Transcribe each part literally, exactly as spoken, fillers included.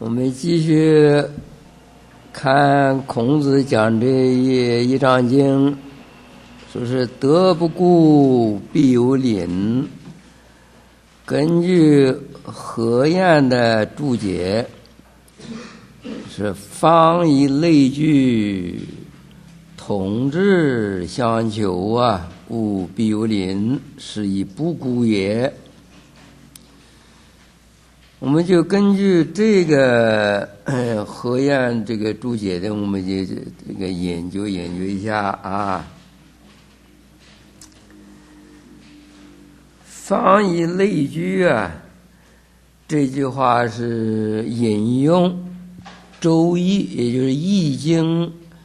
我们继续看孔子讲这一一章经，说是德不孤，必有邻。根据何晏的注解，是方以类聚，同志相求啊，故必有邻，是以不孤也。我们就根据这个呃何晏这个注解的，我们就这个研究研究一下啊。方以类聚啊，这句话是引用《周易》，也就是《易经》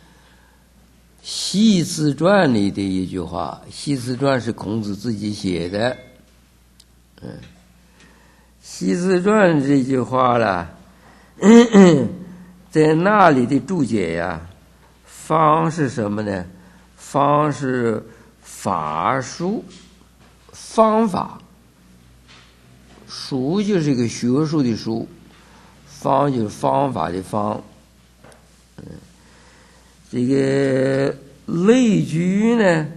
系辞传里的一句话。系辞传是孔子自己写的，嗯。系辞传这句话了，嗯嗯在那里的注解呀，方是什么呢？方是法术，方法。术就是一个学术的术，方就是方法的方。嗯，这个类聚呢，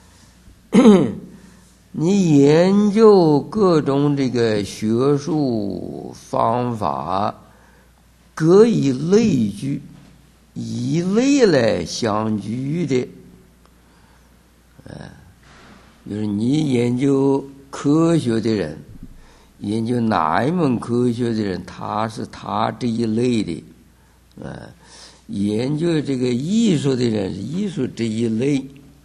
你研究各种这个学术方法，各以类聚，以类来相聚的。呃，就是你研究科学的人，研究哪一门科学的人，他是他这一类的。呃，研究这个艺术的人是艺术这一类。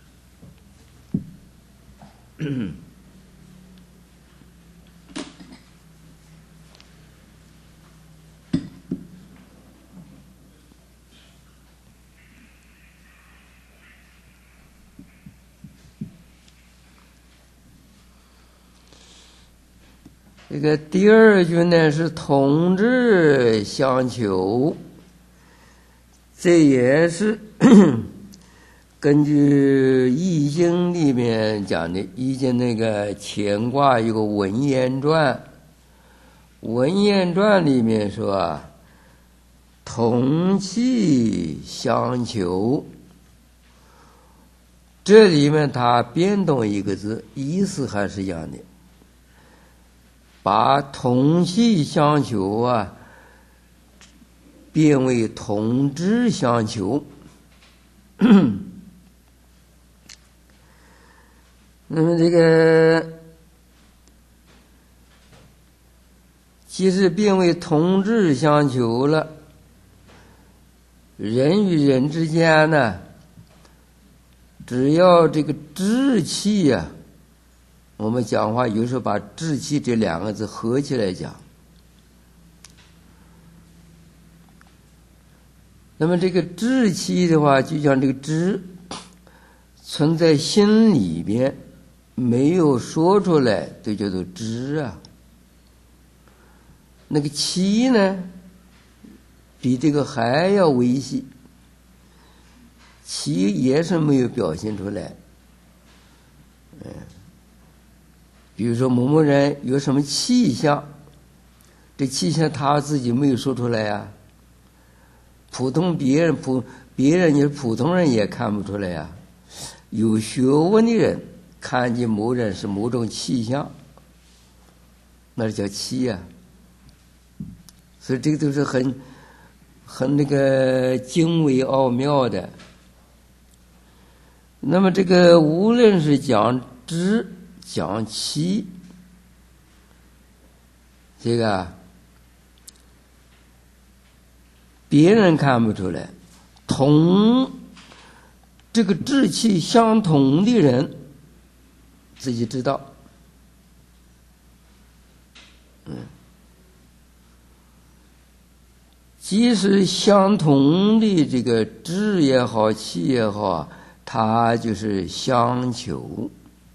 这个第二句呢是同志相求，这也是根据《易经》里面讲的。《易经》那个乾卦有个文言传，文言传里面说啊，同气相求，这里面它变动一个字，意思还是一样的，把同气相求啊变为同志相求。那么这个即使变为同志相求了，人与人之间呢，只要这个志气呀、啊，我们讲话有时候把志气这两个字合起来讲。那么这个志气的话，就像这个知存在心里边，没有说出来，这叫做知啊。那个气呢，比这个还要微细，气也是没有表现出来。嗯，比如说某某人有什么气象，这气象他自己没有说出来呀、啊。普通别人普别人也普通人也看不出来呀、啊。有学问的人看见某人是某种气象，那叫气呀、啊。所以这个都是很很那个精微奥妙的。那么这个无论是讲知讲气，这个别人看不出来，同这个志气相同的人自己知道。嗯，即使相同的这个志也好气也好，它就是相求。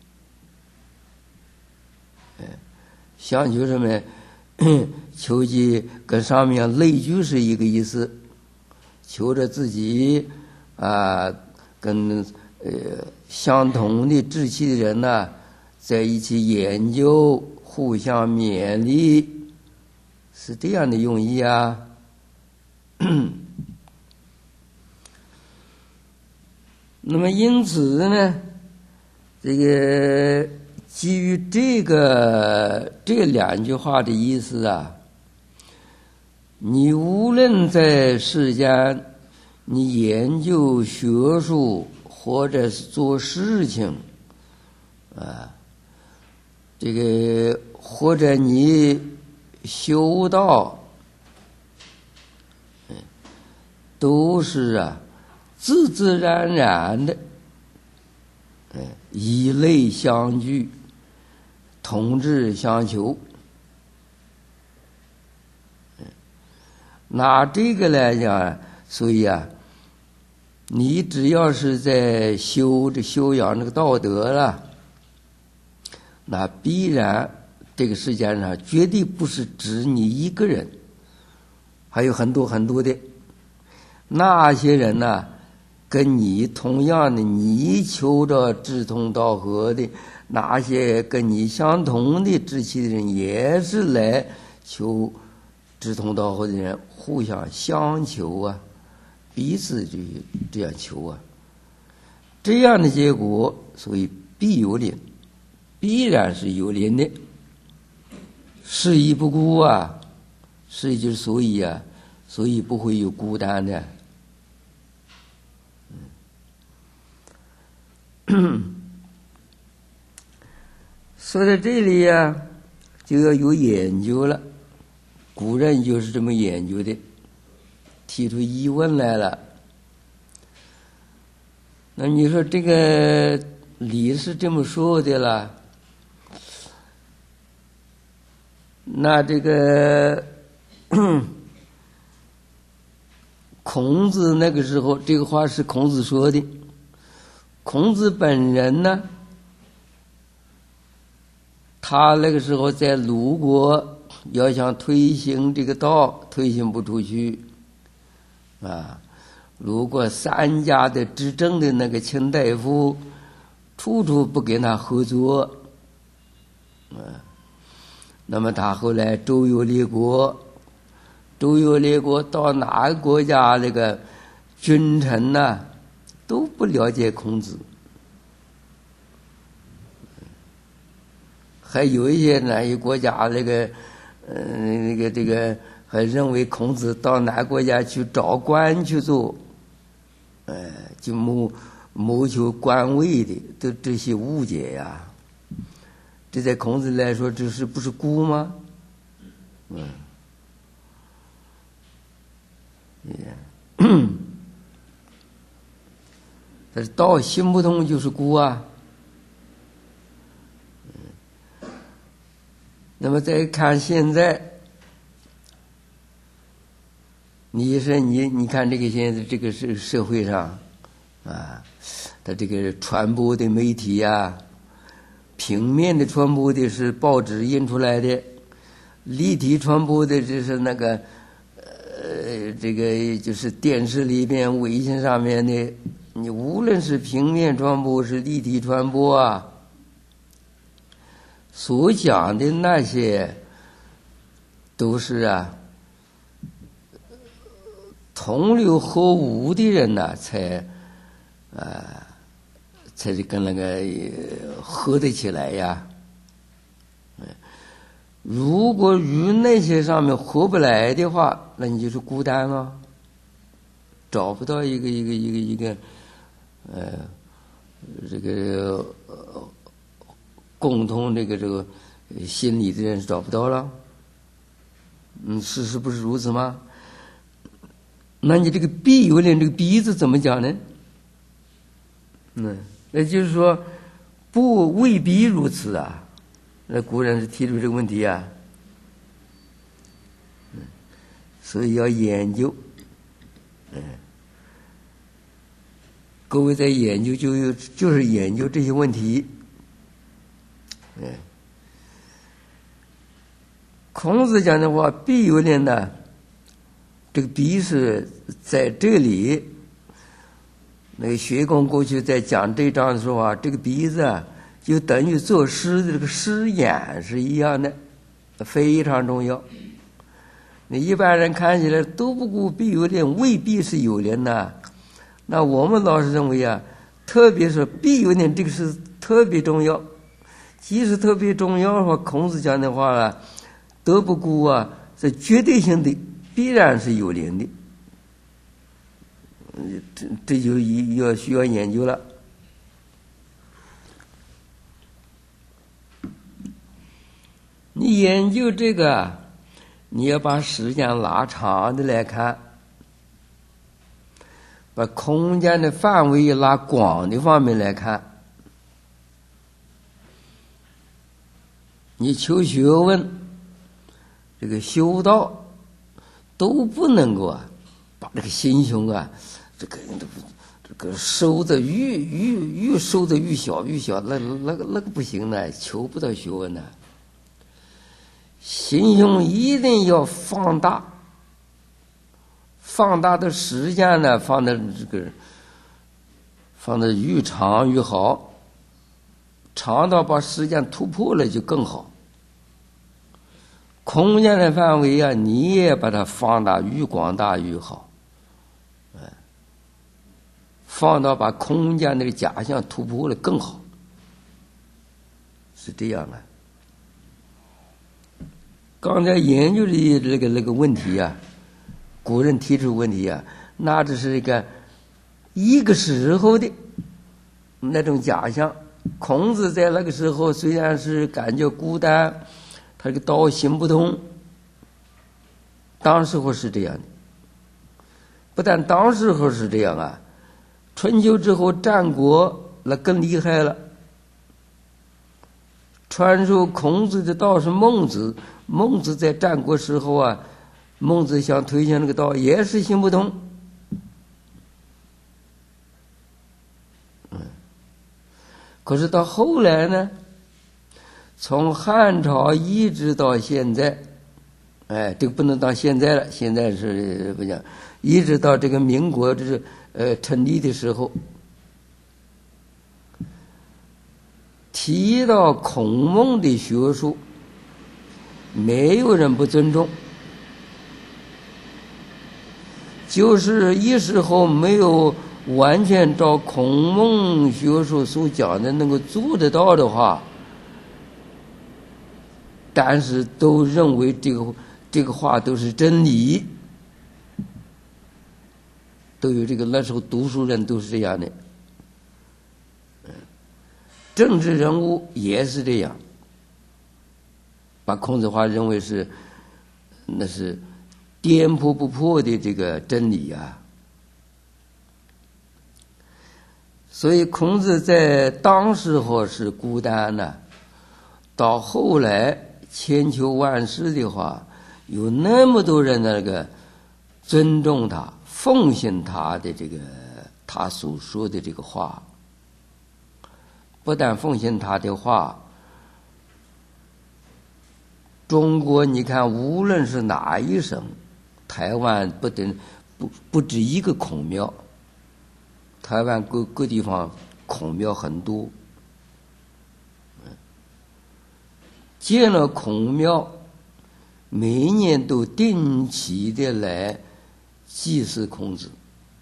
相求什么？求其跟上面类聚是一个意思，求着自己啊、呃，跟呃相同的志气的人呢，在一起研究，互相勉励，是这样的用意啊。 那么因此呢，这个基于这个这两句话的意思啊，你无论在世间，你研究学术或者是做事情啊，这个或者你修道，都是啊自自然然的，以类相聚，同质相求。拿这个来讲，所以啊，你只要是在修这修养这个道德了，那必然这个世界上绝对不是指你一个人，还有很多很多的那些人呢，跟你同样的，你求着志同道合的，那些跟你相同的志气的人，也是来求志同道合的人，互相相求啊，彼此就这样求啊，这样的结果，所以必有灵，必然是有灵的，是以不孤啊，是就是所以啊，所以不会有孤单的。说到这里呀、啊，就要有研究了。古人就是这么研究的，提出疑问来了。那你说这个理是这么说的了，那这个孔子那个时候，这个话是孔子说的。孔子本人呢，他那个时候在鲁国要想推行这个道，推行不出去啊。鲁国三家的执政的那个卿大夫，处处不跟他合作啊。那么他后来周游列国，周游列国到哪个国家，那个君臣呢、啊都不了解孔子，还有一些哪些国家那个，呃，那个这个还认为孔子到哪个国家去找官去做，呃，就谋谋求官位的，都这些误解呀。这在孔子来说，这是不是孤吗？嗯，也。但是道行不通就是孤啊。那么再看现在，你说你你看这个现在这个社社会上啊，它这个传播的媒体呀、啊，平面的传播的是报纸印出来的，立体传播的就是那个呃这个就是电视里边、微信上面的。你无论是平面传播是立体传播啊，所讲的那些都是啊同流合污的人呐、啊，才啊、呃、才是跟那个合得起来呀。如果与那些上面合不来的话，那你就是孤单了，找不到一个一个一个一个。呃，这个、呃、共同这个这个心理的人是找不到了，嗯，事实不是如此吗？那你这个必有灵，这个必字怎么讲呢？嗯，那就是说不未必如此啊。那古人是提出这个问题啊，嗯，所以要研究，嗯。各位在研究就有就是研究这些问题，哎，孔子讲的话，必有灵呢，这个必是在这里。那个学公过去在讲这章的时候啊，这个必字啊，就等于作诗的这个诗眼是一样的，非常重要。 那一般人看起来都不顾必有灵，未必是有灵呐。那我们老是认为啊，特别是必有灵这个是特别重要。即使特别重要的话，孔子讲的话啊，都不顾啊，是绝对性的，必然是有灵的。这这就要需要研究了。你研究这个，你要把时间拉长的来看，把空间的范围拉广的方面来看。你求学问，这个修道，都不能够啊，把这个心胸啊，这个这个收的愈愈愈收的愈小愈小，那那个那个不行呢，求不到学问呢。心胸一定要放大，放大的时间呢，放的这个放的愈长愈好，长到把时间突破了就更好。空间的范围啊，你也把它放大愈广大愈好，哎，放到把空间那个假象突破了更好，是这样啊。刚才研究的那个那个问题啊，古人提出问题啊，那只是一个一个时候的那种假象。孔子在那个时候虽然是感觉孤单，他这个道行不通，当时候是这样的。不但当时候是这样啊，春秋之后战国那更厉害了。传说孔子的道是孟子，孟子在战国时候啊，孟子想推行那个道也是行不通。嗯，可是到后来呢，从汉朝一直到现在，哎，这个不能到现在了，现在是不讲，一直到这个民国这是呃成立的时候，提到孔孟的学术，没有人不尊重，就是一时候没有完全照孔孟学术所讲的能够做得到的话，但是都认为这个这个话都是真理，都有这个那时候读书人都是这样的，政治人物也是这样，把孔子话认为是那是颠扑不破的这个真理啊。所以孔子在当时候是孤单的，到后来千秋万世的话，有那么多人那个尊重他、奉行他的这个他所说的这个话。不但奉行他的话，中国你看无论是哪一省，台湾不等不不止一个孔庙，台湾各各地方孔庙很多，建了孔庙，每一年都定期的来祭祀孔子。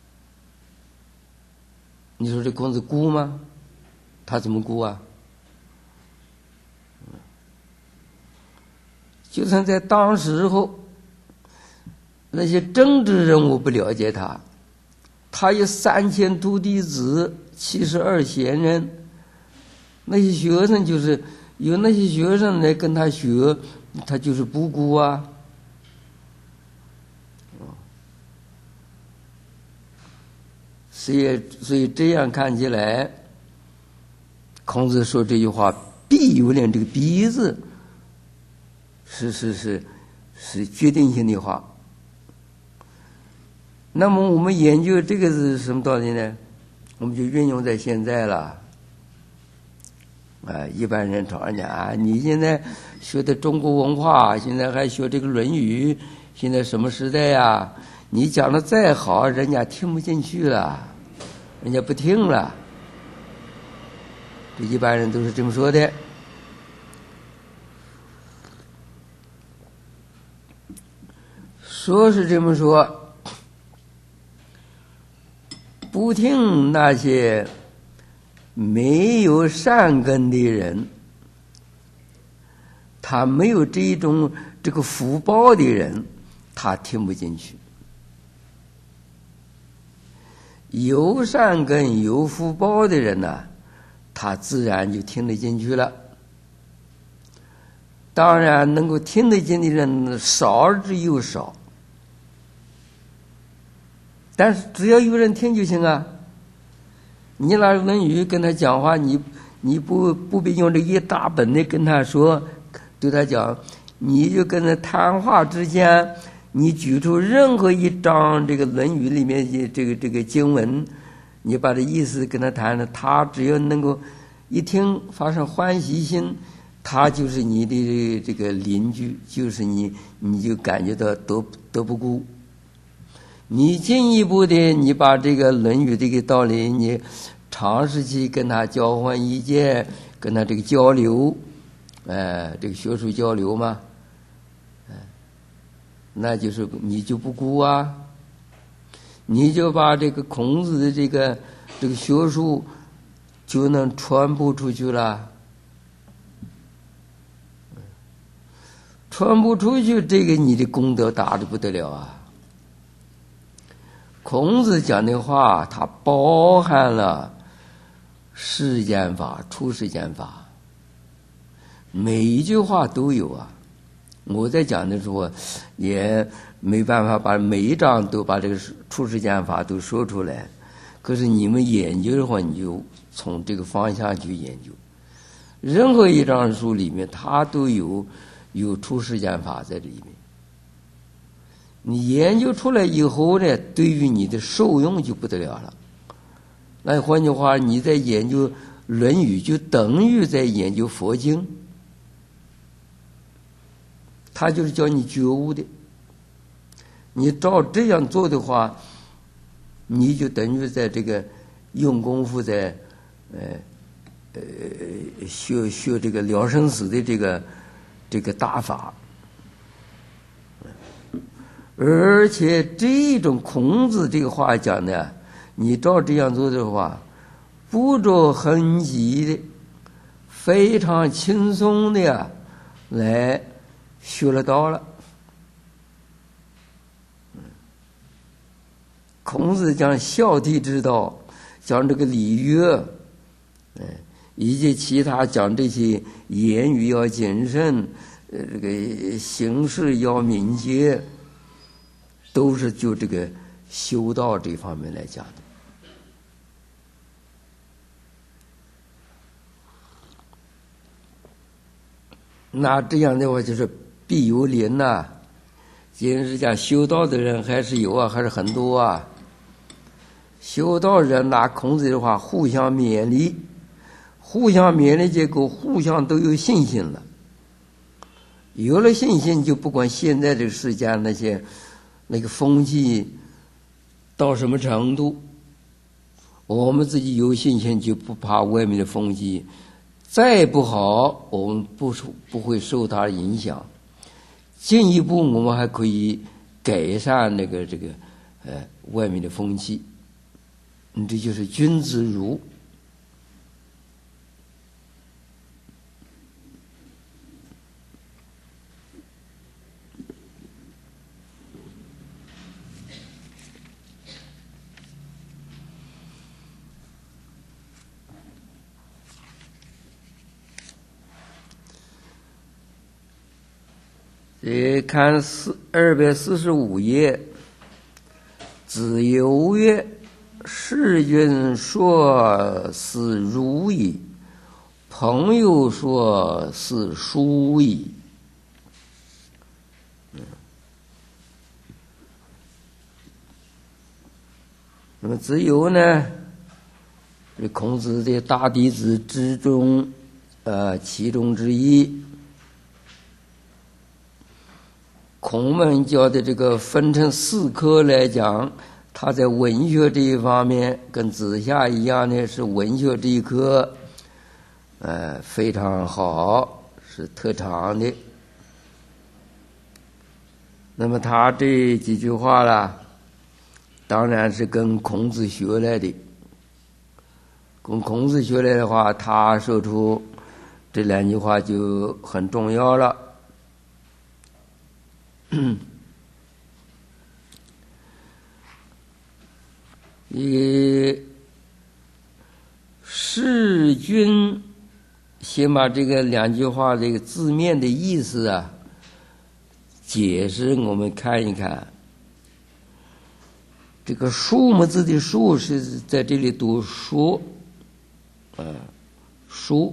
你说这孔子孤吗？他怎么孤啊？就算在当时候，那些政治人物不了解他，他有三千徒弟子，七十二贤人，那些学生就是有那些学生来跟他学，他就是不孤啊。所以，所以这样看起来，孔子说这句话“必有灵”，这个“必”字是是是是决定性的话。那么我们研究这个是什么道理呢？我们就运用在现在了。啊，一般人常讲啊，你现在学的中国文化，现在还学这个《论语》，现在什么时代呀？你讲的再好，人家听不进去了，人家不听了。这一般人都是这么说的。 说是这么说，不听那些没有善根的人，他没有这种这个福报的人，他听不进去。有善根有福报的人呢，他自然就听得进去了。当然能够听得进的人少之又少，但是只要有人听就行啊。你拿《论语》跟他讲话，你你不不必用这一大本的跟他说，对他讲，你就跟他谈话之间，你举出任何一章这个《论语》里面的这个这个经文，你把这意思跟他谈了，他只要能够一听发生欢喜心，他就是你的这个邻居，就是你，你就感觉到得得不顾。你进一步的，你把这个《论语》这个道理，你尝试去跟他交换意见，跟他这个交流，哎，这个学术交流嘛，哎，那就是你就不顾啊，你就把这个孔子的这个这个学术就能传播出去了。传播出去，这个你的功德大的不得了啊！孔子讲的话，它包含了世间法、出世间法，每一句话都有啊。我在讲的时候，也没办法把每一章都把这个出世间法都说出来。可是你们研究的话，你就从这个方向去研究。任何一章书里面，它都有有出世间法在里面。你研究出来以后呢，对于你的受用就不得了了。那换句话，你在研究《论语》就等于在研究佛经，它就是教你觉悟的。你照这样做的话，你就等于在这个用功夫在呃呃学学这个了生死的这个这个大法。而且这种孔子这个话讲的，你照这样做的话，不着痕迹的，非常轻松的呀，来学了道了。孔子讲孝悌之道，讲这个礼乐，嗯，以及其他讲这些言语要谨慎，呃，这个行事要敏捷。都是就这个修道这方面来讲的。那这样的话，就是必有邻呐、啊。今日讲修道的人还是有啊，还是很多啊。修道人拿孔子的话，互相勉励，互相勉励结果，互相都有信心了。有了信心，就不管现在这个世间那些。那个风气到什么程度，我们自己有信心，就不怕外面的风气再不好，我们不不会受它影响。进一步，我们还可以改善那个这个呃外面的风气。你这就是君子儒。呃，看四二百四十五页，子游曰：“世君说是儒矣，朋友说是书矣。”嗯，那么子游呢，是孔子的大弟子之中，呃，其中之一。孔门教的这个分成四科来讲，他在文学这一方面跟子夏一样呢，是文学这一科，呃，非常好，是特长的。 那么他这几句话啦，当然是跟孔子学来的。跟孔子学来的话，他说出这两句话就很重要了。以弑君，先把这个两句话这个字面的意思啊解释，我们看一看。这个树木字的树是在这里读说，呃，说，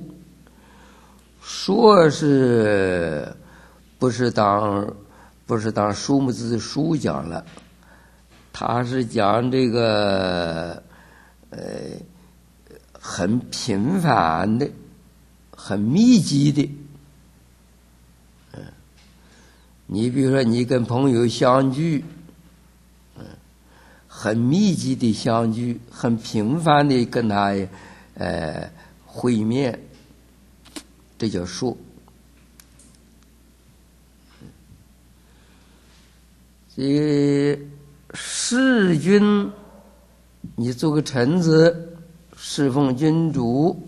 说是不是当不是当树木字的书讲了？他是讲这个呃很频繁的、很密集的。嗯，你比如说你跟朋友相聚，嗯，很密集的相聚，很频繁的跟他呃会面，这叫说。这弑君，你做个臣子，侍奉君主。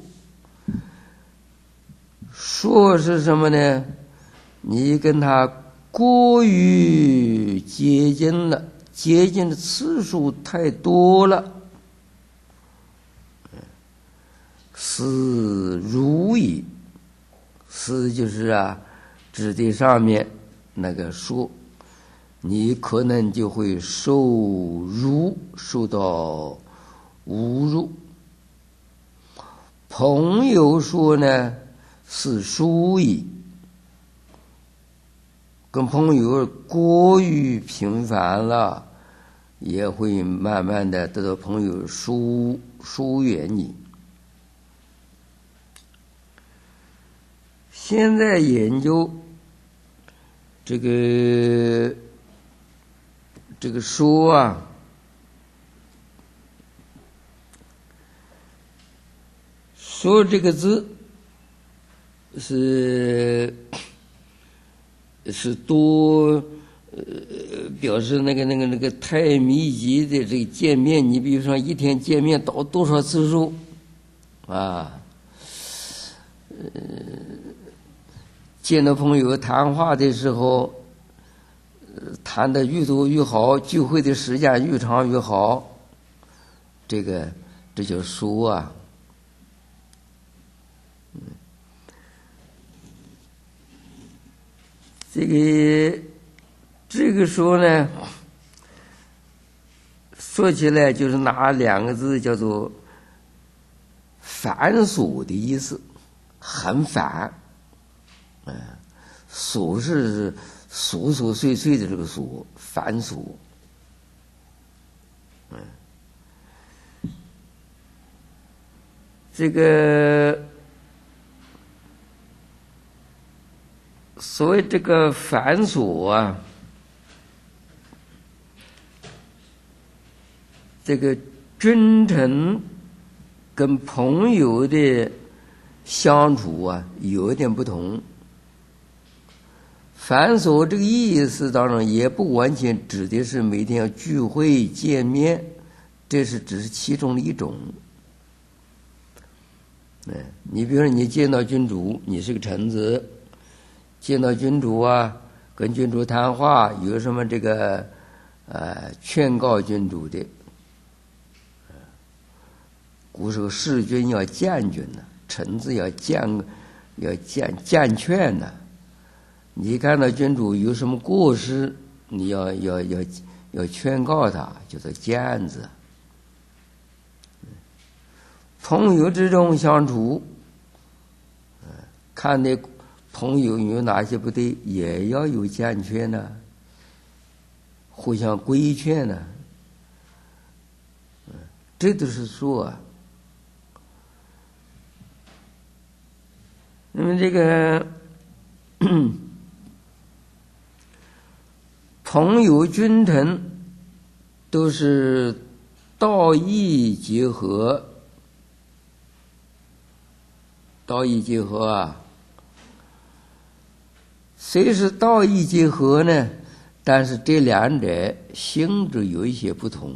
说是什么呢？你跟他过于接近了，接近的次数太多了。是辱矣，是就是啊，指的上面那个说。你可能就会受辱，受到侮辱。朋友说呢是疏矣，跟朋友过于频繁了，也会慢慢的得到朋友疏疏远你。现在研究这个这个说啊，说这个字是是多呃表示那个那个那个太密集的这个见面，你比如说一天见面到多少次数啊？呃，见到朋友谈话的时候，谈的越多越好，聚会的时间越长越好。这个这叫说啊。嗯，这个这个说呢，说起来就是拿两个字叫做繁琐的意思，很繁。嗯，琐是琐琐碎碎的这个琐，繁琐。嗯，这个所谓这个繁琐啊，这个君臣跟朋友的相处啊有一点不同。繁琐这个意思当然也不完全指的是每天要聚会见面，这是只是其中的一种。嗯，你比如说你见到君主，你是个臣子，见到君主啊，跟君主谈话，有什么这个呃劝告君主的。古时候弑君要谏君呢，臣子要谏要谏谏劝呢。你看到君主有什么过失，你要要要要劝告他，叫做谏字。朋友之中相处，看那朋友有哪些不对，也要有谏劝呢，互相规劝呢。这都是说啊。那么这个朋友君臣都是道义结合，道义结合啊。谁是道义结合呢？ 但是这两者性质有一些不同。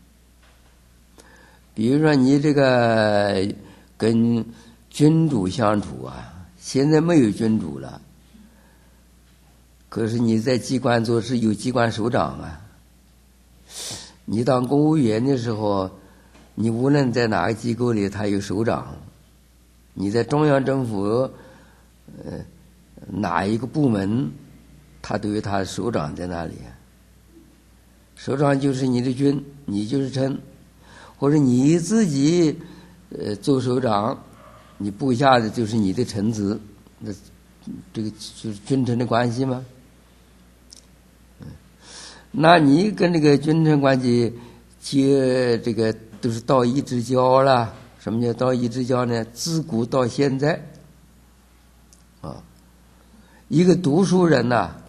比如说你这个跟君主相处啊，现在没有君主了，可是你在机关做事有机关首长啊。你当公务员的时候，你无论在哪个机构里，他有首长。你在中央政府，呃，哪一个部门，他都有他的首长在那里。首长就是你的君，你就是臣，或者你自己呃做首长，你部下的就是你的臣子，那这个就是君臣的关系吗？那你跟这个君臣关系接这个都是道义之交了。什么叫道义之交呢？自古到现在啊，一个读书人呐、啊，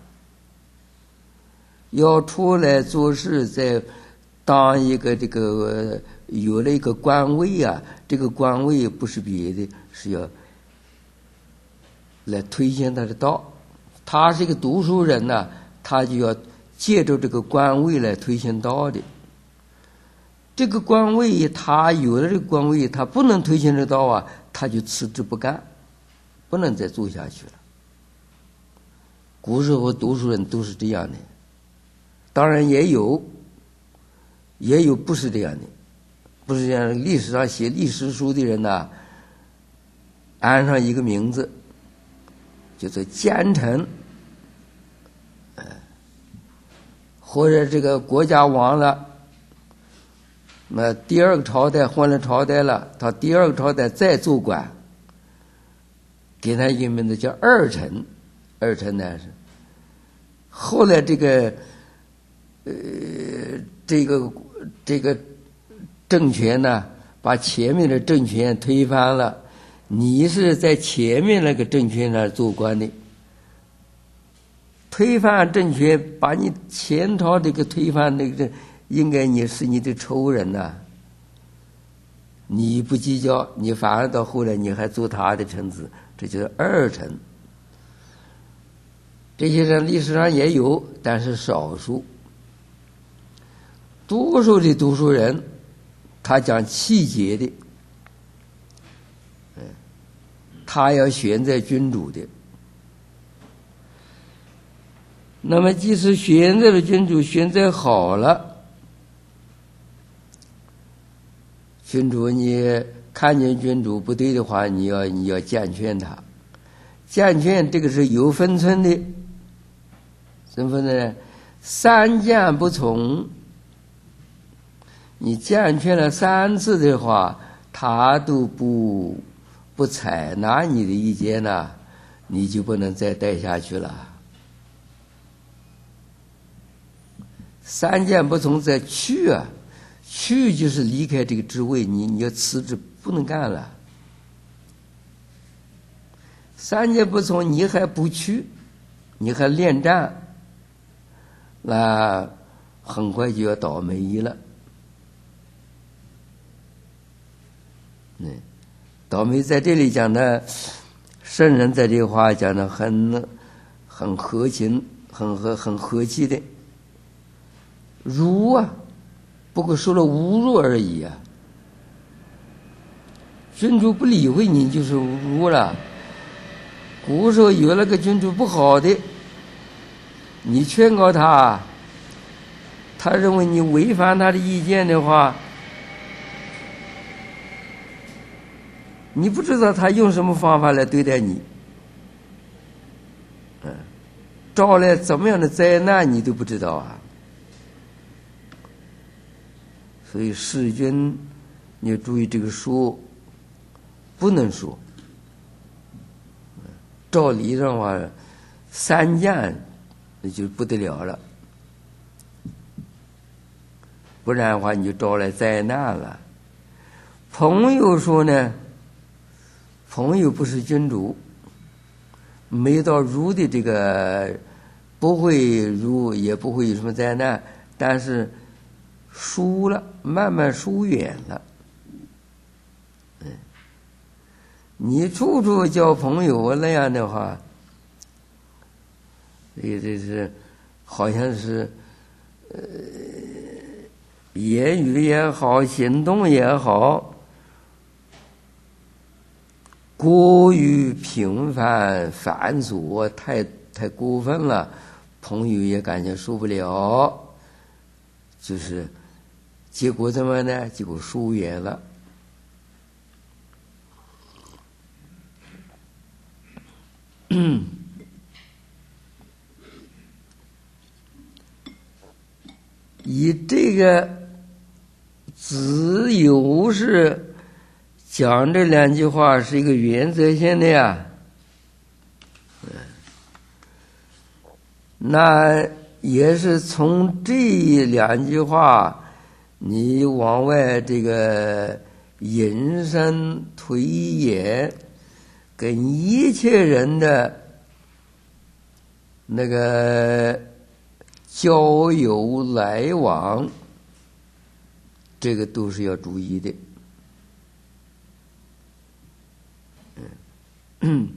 要出来做事，在当一个这个有了一个官位啊，这个官位不是别的，是要来推荐他的道。他是一个读书人呐、啊，他就要借着这个官位来推荐道的。这个官位他有了这个官位，他不能推荐这道啊，他就辞职不干，不能再做下去了。古时候读书人都是这样的，当然也有也有不是这样的，不是这样的。历史上写历史书的人呐，安上一个名字叫做奸臣，或者这个国家亡了，那第二个朝代换了朝代了，他第二个朝代再做官，给他一个名字叫二臣。二臣呢是后来这个呃这个这个政权呢，把前面的政权推翻了，你是在前面那个政权那做官的，推翻政权，把你前朝这个推翻那个，应该你是你的仇人呐、啊。你不计较，你反而到后来你还做他的臣子，这就是二臣。这些人历史上也有，但是少数。多数的读书人，他讲气节的，他要选择君主的。那么即使选择了君主，选择好了，君主你看见君主不对的话，你要你要谏劝他。谏劝这个是有分寸的，怎么呢？三谏不从，你谏劝了三次的话，他都不不采纳你的意见呢，你就不能再待下去了。三谏不从再去啊，去就是离开这个职位，你你要辞职，不能干了。三谏不从，你还不去，你还恋战，那很快就要倒霉了。嗯，倒霉在这里讲的，圣人在这话讲的很很和情，很和很和气的。辱啊，不过说了侮辱而已啊。君主不理会你就是侮了。古时候有那个君主不好的，你劝告他，他认为你违反他的意见的话，你不知道他用什么方法来对待你，嗯，招来怎么样的灾难你都不知道啊。所以弑君，你要注意这个说，不能说。照理上话，三谏那就不得了了，不然的话你就招来灾难了。朋友说呢，朋友不是君主，没到儒的这个，不会儒，也不会有什么灾难，但是疏了，慢慢疏远了。嗯，你处处交朋友那样的话，这这是好像是呃言语也好，行动也好，过于频繁繁琐，太太过分了，朋友也感觉受不了，就是结果怎么呢？结果疏远了。以这个只有是讲这两句话是一个原则性的呀，那也是从这两句话你往外这个引申推演，跟一切人的那个交友来往，这个都是要注意的。嗯，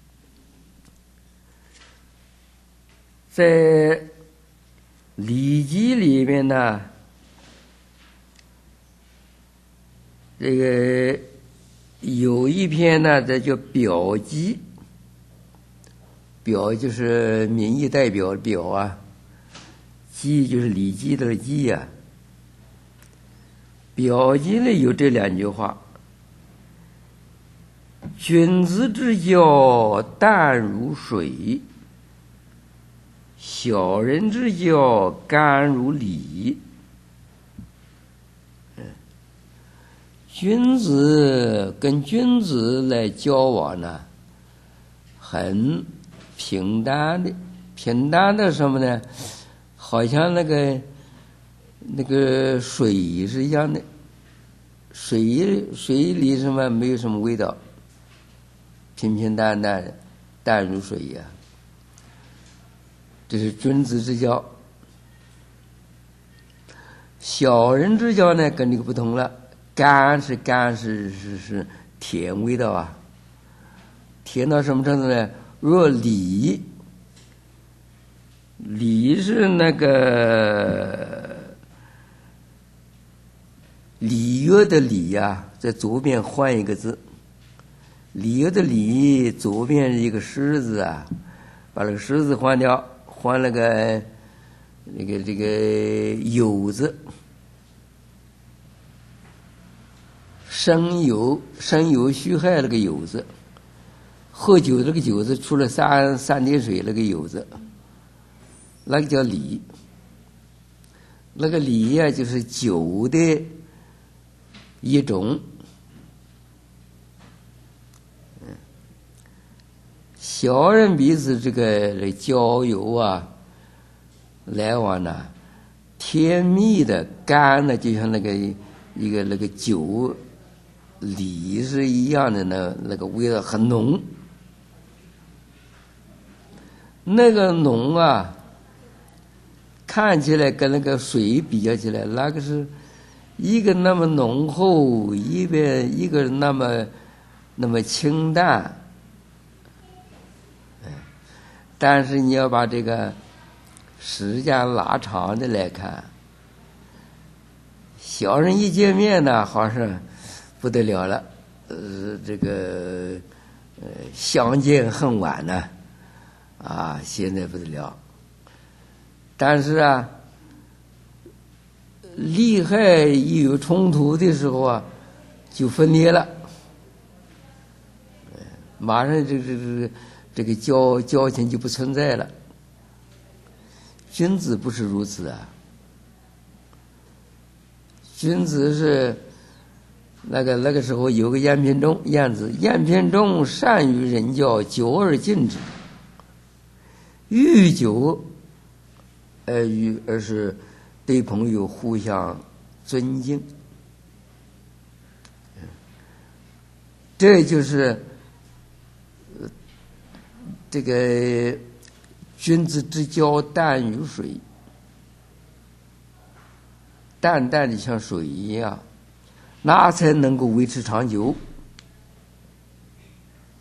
在《礼记》里面呢，这个有一篇呢，这叫表记。表就是民意代表的表啊，记就是《礼记》的记啊。表记里有这两句话：君子之交淡如水，小人之交甘如醴。君子跟君子来交往呢，很平淡的，平淡的什么呢？好像那个那个水是一样的，水水里什么没有什么味道，平平淡淡的，淡如水呀、啊。这是君子之交。小人之交呢，跟这个不同了。甘是甘是是是甜味道啊，甜到什么程度呢？若醴，醴是那个礼乐的礼呀、啊，在左边换一个字，礼乐的礼左边是一个狮字啊，把那个狮字换掉，换了个那个这个酉字。生有生有虚害那个酉字，喝酒这个酒字出了三三点水那个酉字，那个叫礼。那个礼呀、啊，就是酒的一种。小人彼此这个交友啊，来往呢，甜蜜的甘的，就像那个一个那个酒。醴是一样的呢，那个味道很浓，那个浓啊，看起来跟那个水比较起来，那个是一个那么浓厚，一边一个那么那么清淡，但是你要把这个时间拉长的来看，小人一见面呢，好像不得了了，呃，这个呃相见恨晚呢，啊，现在不得了。但是啊，利害一有冲突的时候啊，就分裂了，马上这这这这个交交情就不存在了。君子不是如此啊，君子是。那个那个时候有个晏平仲，晏子，晏平仲善与人交，久而敬之，愈久而愈而是对朋友互相尊敬，这就是这个君子之交淡如水，淡淡的像水一样。那才能够维持长久。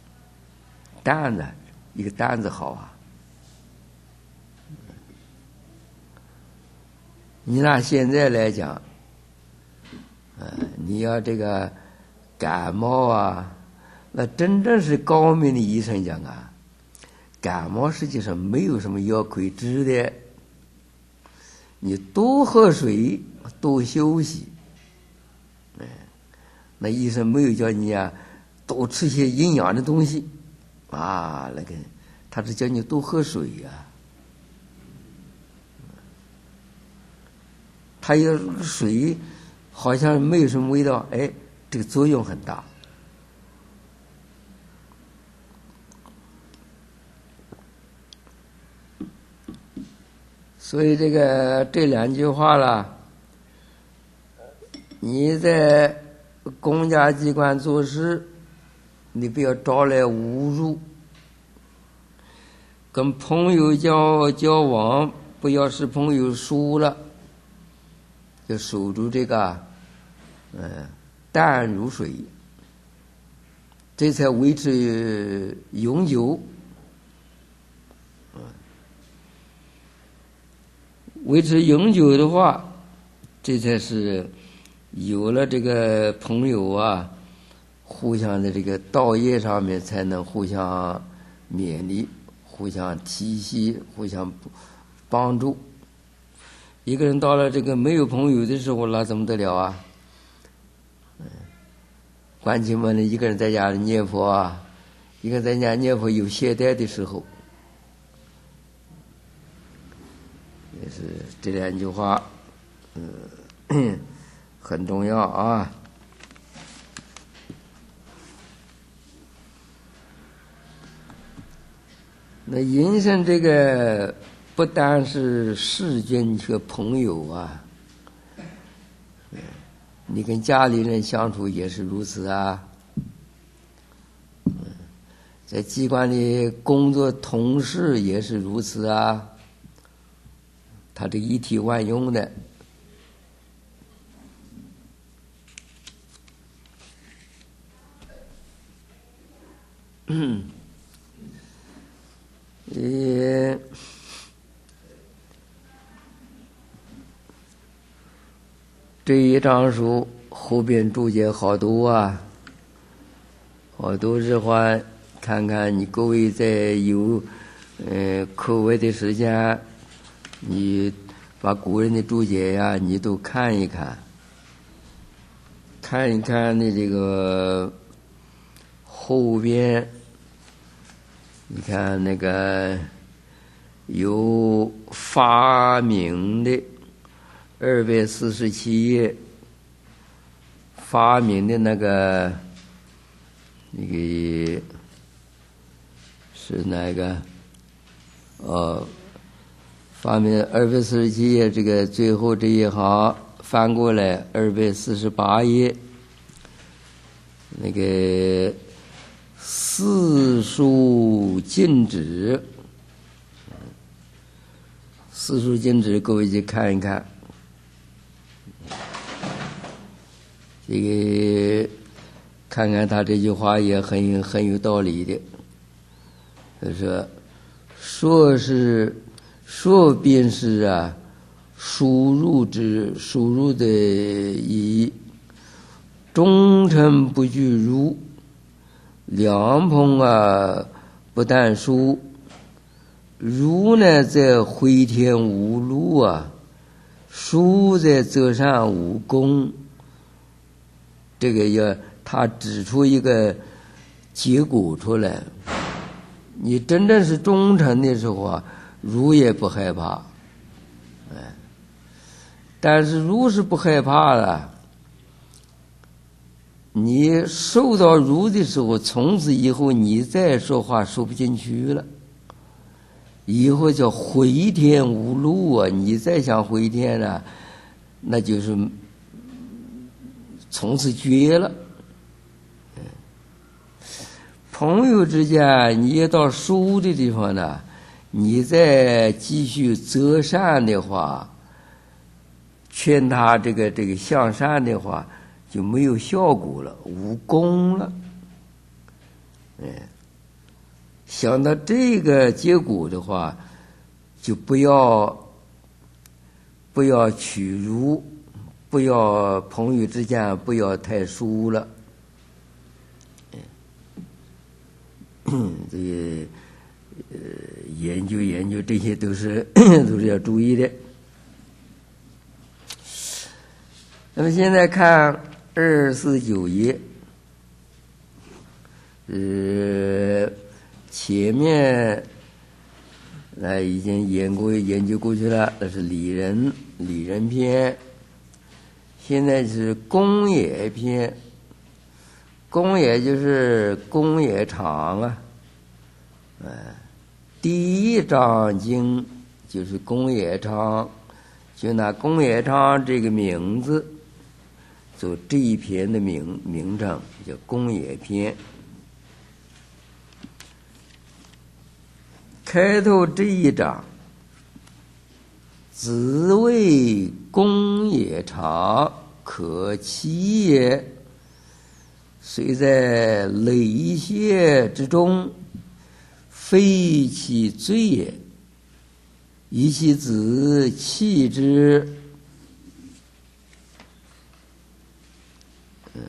淡呢，一个淡字好啊。 你拿现在来讲，呃，你要这个感冒啊，那真正是高明的医生讲啊，感冒实际上没有什么药可以治的，你多喝水，多休息。哎，那医生没有叫你啊多吃些营养的东西啊，那个他是叫你多喝水呀、啊。它有水好像没有什么味道，哎，这个作用很大。所以这个这两句话了，你在公家机关做事，你不要招来侮辱；跟朋友交交往，不要使朋友输了。就守住这个，呃，淡如水，这才维持永久。维持永久的话，这才是有了这个朋友啊，互相的这个道业上面才能互相勉励、互相提携、互相帮助。一个人到了这个没有朋友的时候，那怎么得了啊？嗯，关起门来一个人在家里念佛啊，一个人在家念佛有懈怠的时候，也是这两句话，嗯，很重要啊。那人生这个。不单是世间和朋友啊，你跟家里人相处也是如此啊。在机关里工作同事也是如此啊。他这一体万用的。嗯，也。这一章书后边注解好多啊，好多的话，看看你各位在有呃课外的时间，你把古人的注解呀、啊，你都看一看，看一看你这个后边，你看那个有发明的。二百四十七页，发明的那个那个是哪个？哦，发明二百四十七页，这个最后这一行翻过来，二百四十八页，那个四书禁止，四书禁止，各位去看一看。这个看看他这句话也很很有道理的。他说：“说是说便是啊，输入之输入的意义。忠臣不惧辱，良朋啊不但疏，辱呢在回天无路啊，疏在择善无功。”这个要他指出一个结果出来，你真正是忠诚的时候啊，儒也不害怕，哎，但是儒是不害怕的，你受到儒的时候，从此以后你再说话说不进去了，以后叫回天无路啊！你再想回天呢、啊，那就是从此绝了。朋友之间，你也到疏的地方呢，你再继续择善的话，劝他这个这个向善的话，就没有效果了，无功了。哎，想到这个结果的话，就不要不要屈辱，不要朋友之间不要太疏了。这个呃研究研究，这些都是都是要注意的。那么现在看二四九页，呃，前面那已经研过研究过去了，那是理人理人篇，现在是工业篇。工业就是工业厂啊，呃，第一章经就是工业厂，就拿工业厂这个名字做这一篇的名名称，叫工业篇。开头这一章，子谓工业厂可期也，虽在累泄之中，非其罪也。以其子弃之。嗯，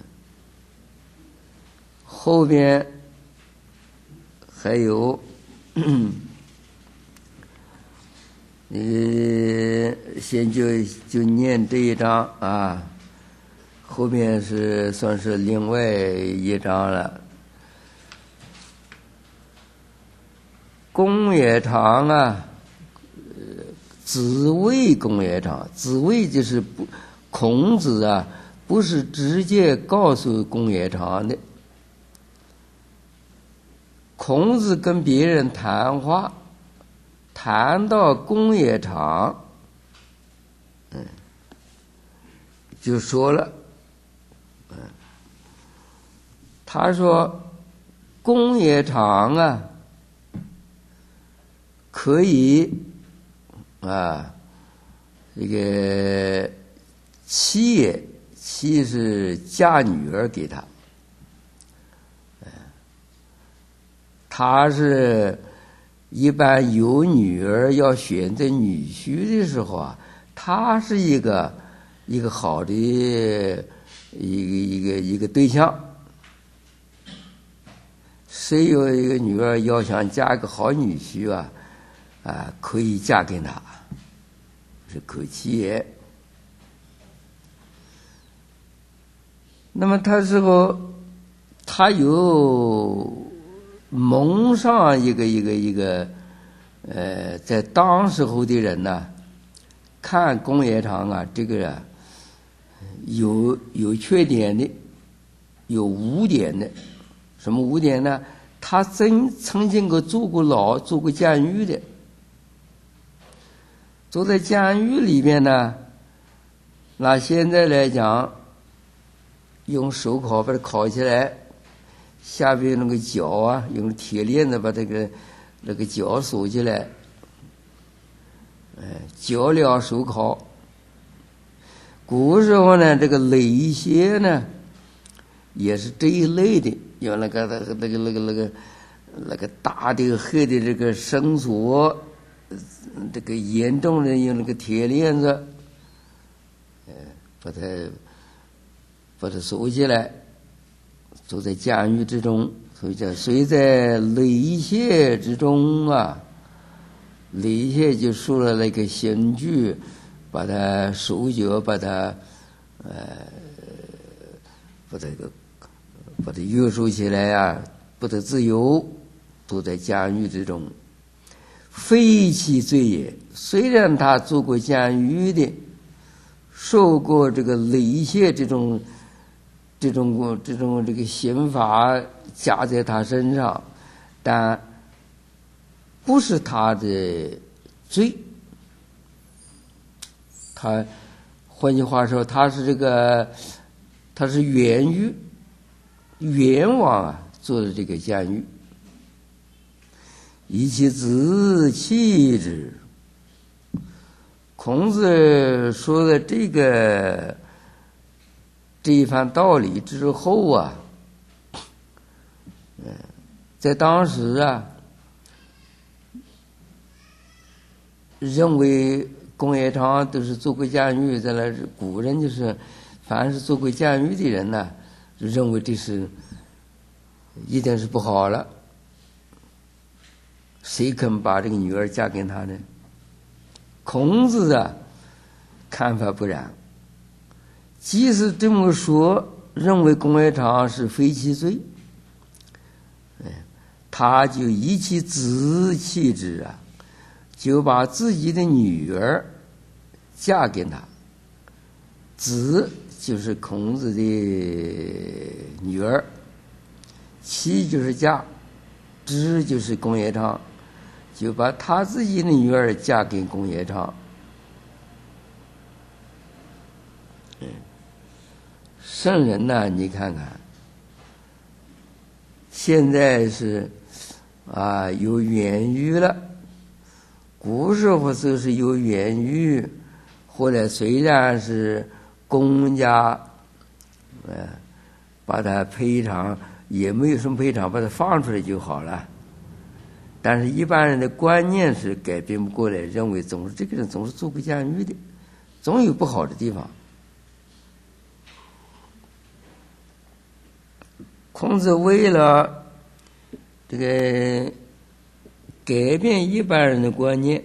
后边还有，呃，先就就念这一章啊。后面是算是另外一章了。工业厂啊，呃，子谓工业厂，子谓就是不，孔子啊，不是直接告诉工业厂的。孔子跟别人谈话，谈到工业厂，嗯，就说了。他说工业厂啊可以啊，这个妻也，妻是嫁女儿给他，他是一般有女儿要选择女婿的时候啊，他是一个一个好的一个一个一个对象。谁有一个女儿要想嫁个好女婿啊，啊，可以嫁给他，是可期也。那么他时候，他有蒙上一个一个一个，呃，在当时候的人呢，看工业厂啊，这个啊，有有缺点的，有污点的。什么污点呢？他曾曾经个坐过牢，坐过监狱的。坐在监狱里边呢，那现在来讲，用手铐把它铐起来，下边那个脚啊，用铁链子把这个那个脚锁起来，哎，脚镣手铐。古时候呢，这个累泄呢，也是这一类的。用那个那个那个那个那个那个大的黑的这个绳索，这个严重的用那个铁链子，呃，把它把它锁起来，坐在监狱之中。所以叫虽在累泄之中啊，累泄就说了那个刑具，把它手脚把它呃把这个。把他约束起来啊，不得自由，都在监狱之中，非其罪也。虽然他做过监狱的，受过这个累泄这种这种这种这个刑罚加在他身上，但不是他的罪。他换句话说，他是这个他是冤狱。冤枉啊，做的这个监狱，以其子弃之。孔子说的这个这一番道理之后啊，嗯，在当时啊，认为公冶长都是做过监狱，在那古人就是，凡是做过监狱的人呢，就认为这是一定是不好了。谁肯把这个女儿嫁给他呢？孔子的看法不然，即使这么说，认为公冶长是非其罪，他就以其子弃之啊，就把自己的女儿嫁给他。子就是孔子的女儿，妻就是嫁，之就是公冶长，就把他自己的女儿嫁给公冶长。嗯，圣人呢，你看看，现在是啊有元语了，古时候就是有元语，后来虽然是公家，呃，把它赔偿也没有什么赔偿，把它放出来就好了。但是一般人的观念是改变不过来，认为总是这个人总是做过监狱的，总有不好的地方。孔子为了这个改变一般人的观念，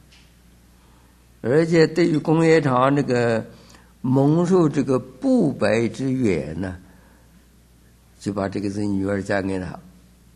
而且对于公冶长这个蒙受这个不白之冤呢，就把这个自己女儿嫁给他。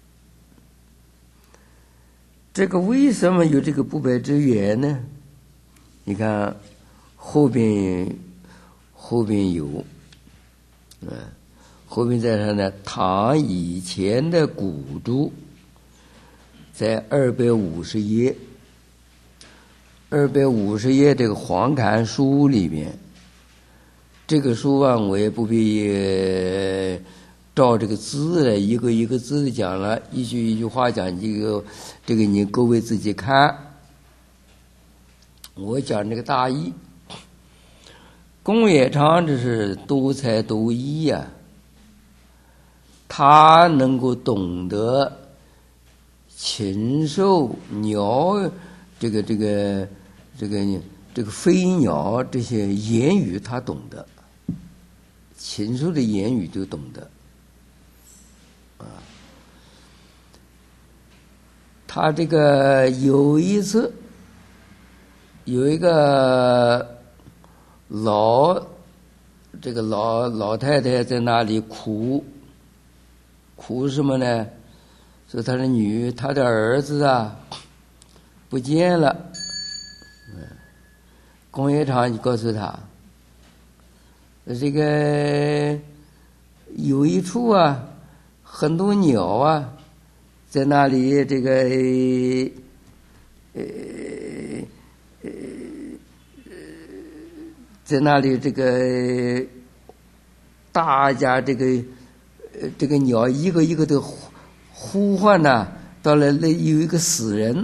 这个为什么有这个不白之冤呢？你看后边后边有，嗯，后边在啥呢？唐以前的古注，在二百五十页，二百五十页这个黄楷书里边，这个书啊，我也不必照这个字来一个一个字的讲了，一句一句话讲，这个这个你各位自己看。我讲这个大意，公冶长这是多才多艺呀、啊，他能够懂得禽兽鸟这个这个这个这个飞鸟这些言语，他懂得，禽兽的言语都懂得。啊，他这个有一次有一个老这个老老太太在那里哭，哭什么呢？说他的女他的儿子啊不见了。公冶长就告诉他，这个有一处啊很多鸟啊在那里，这个呃呃在那里这个大家这个呃这个鸟一个一个的呼呼唤呐、啊，到了那有一个死人，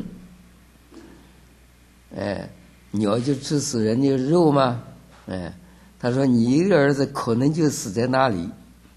哎，鸟就吃死人的肉嘛，哎，他说你的儿子可能就死在那里。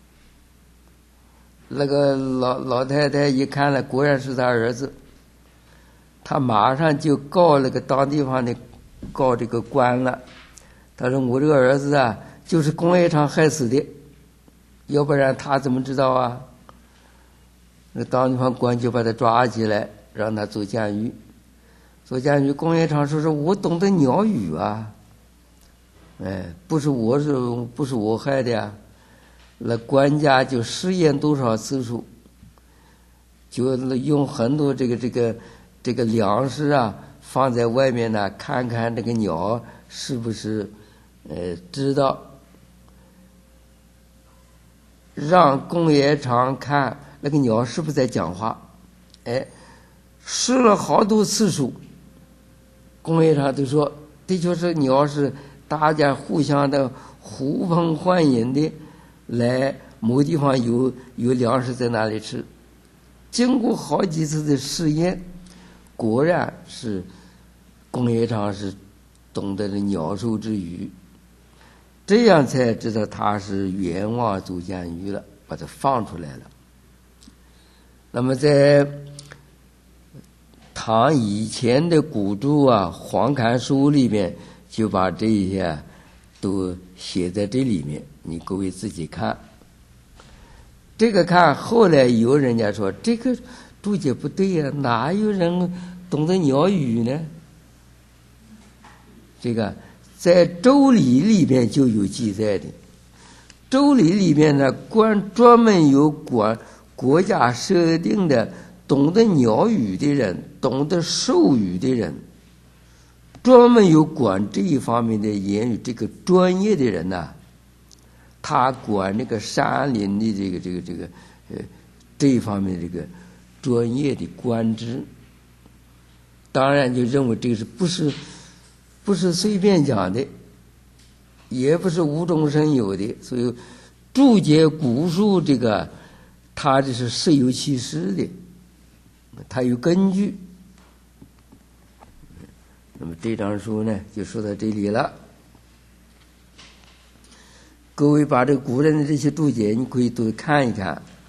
那个老老太太一看了，果然是他儿子，他马上就告那个当地方的告这个官了。他说我这个儿子啊，就是公冶长害死的，要不然他怎么知道啊？那当地方官就把他抓起来，让他做监狱。做监狱，公冶长说说我懂得鸟语啊，哎，不是我是不是我害的呀？那官家就试验多少次数，就用很多这个这个这个粮食啊放在外面呢，看看这个鸟是不是呃知道，让公冶长看那个鸟是不是在讲话。哎，试了好多次数，公冶长都说的确是鸟是大家互相的呼朋唤迎的来某地方有有粮食在那里吃。经过好几次的试验，果然是公冶长是懂得了鸟兽之语，这样才知道他是冤枉做监狱了，把他放出来了。那么在唐以前的古注啊、黄楷书里面就把这些都写在这里面，你各位自己看。这个看后来有人家说这个注解不对呀、啊，哪有人懂得鸟语呢？这个在周礼里边就有记载的。周礼里边呢，关专门有管国家设定的懂得鸟语的人、懂得兽语的人，专门有管这一方面的言语，这个专业的人呐、啊，他管那个山林的这个这个这个呃这一方面的这个专业的官职，当然就认为这个是不是不是随便讲的，也不是无中生有的，所以注解古书这个，它这是实有其事的，它有根据。那么这张书呢，就说到这里了。各位把这个古人的这些注解，你可以都看一看。